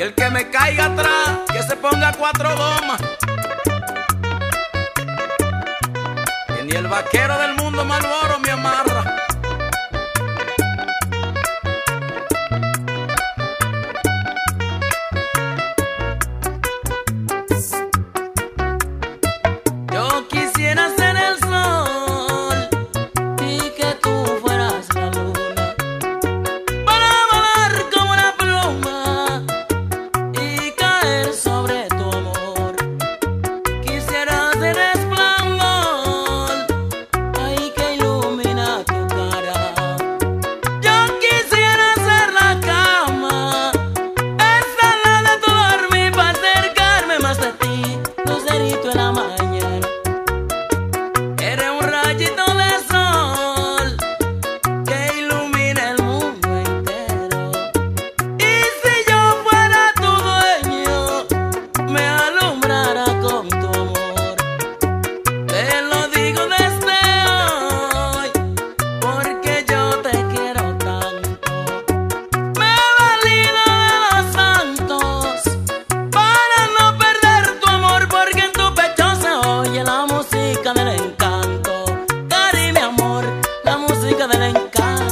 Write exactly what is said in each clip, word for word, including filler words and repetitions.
el que me caiga atrás, que se ponga cuatro gomas. Que ni el vaquero del mundo Marlboro me amarra. Yo quisiera ser el sol y que tú fueras la luna, para volar como una pluma y caer sobre tu amor. Quisiera ser resplandor, ay, que ilumina tu cara. Yo quisiera ser la cama, esa la de tu dormir, para acercarme más de ti, lucerito en la mañana. Eres un rayito de sol que ilumina el mundo entero. Y si yo fuera tu dueño, me alumbrara con tu amor. Te lo digo desde hoy, porque yo te quiero tanto. Me he valido de los santos para no perder tu amor, porque en tu pecho se oye la música del encanto. Cari, mi amor, la música del encanto.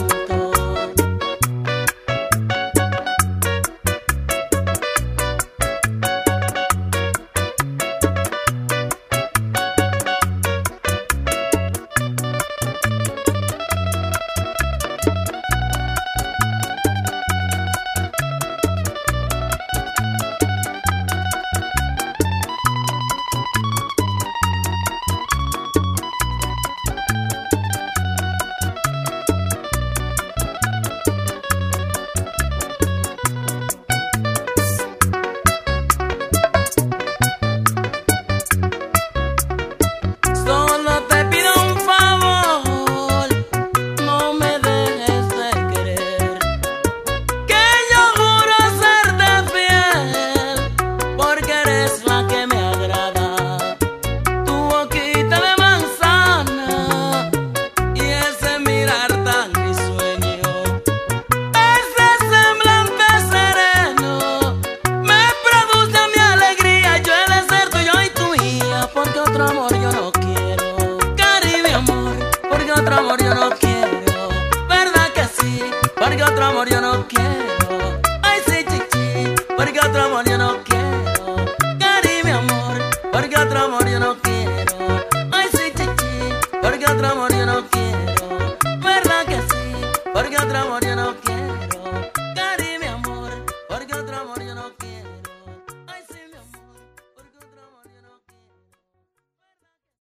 Solo te pido un favor, no me dejes de querer, que yo juro serte fiel, porque eres la que me agrada. Tu boquita de manzana y ese mirar tan risueño, ese semblante sereno, me produce mi alegría. Yo he de ser tuyo y tuya, porque otro amor yo no quiero. Cari, mi amor, porque otro amor yo no quiero. ¿Verdad que sí? Porque otro amor yo no quiero. Ay, sí, chichi, porque otro amor yo no quiero. Cari, mi amor, porque otro amor yo no quiero. Ay, sí, chichi, porque otro amor yo no quiero. ¿Verdad que sí? Porque otro amor